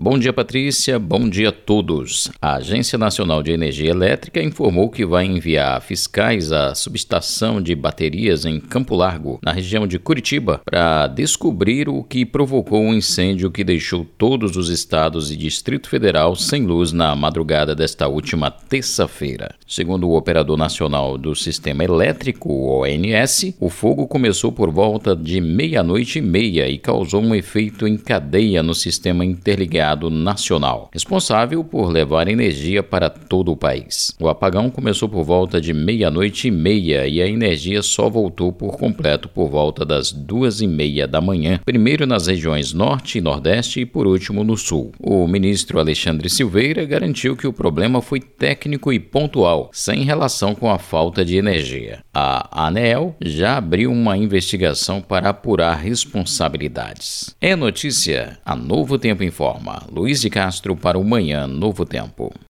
Bom dia, Patrícia. Bom dia a todos. A Agência Nacional de Energia Elétrica informou que vai enviar fiscais à subestação de baterias em Campo Largo, na região de Curitiba, para descobrir o que provocou um incêndio que deixou todos os estados e Distrito Federal sem luz na madrugada desta última terça-feira. Segundo o Operador Nacional do Sistema Elétrico, ONS, o fogo começou por volta de 00:30 e causou um efeito em cadeia no sistema interligado nacional, responsável por levar energia para todo o país. O apagão começou por volta de 00:30 e a energia só voltou por completo por volta das 2:30 da manhã, primeiro nas regiões Norte e Nordeste e por último no Sul. O ministro Alexandre Silveira garantiu que o problema foi técnico e pontual, sem relação com a falta de energia. A ANEEL já abriu uma investigação para apurar responsabilidades. É notícia, a Novo Tempo informa. Luiz de Castro para o Manhã Novo Tempo.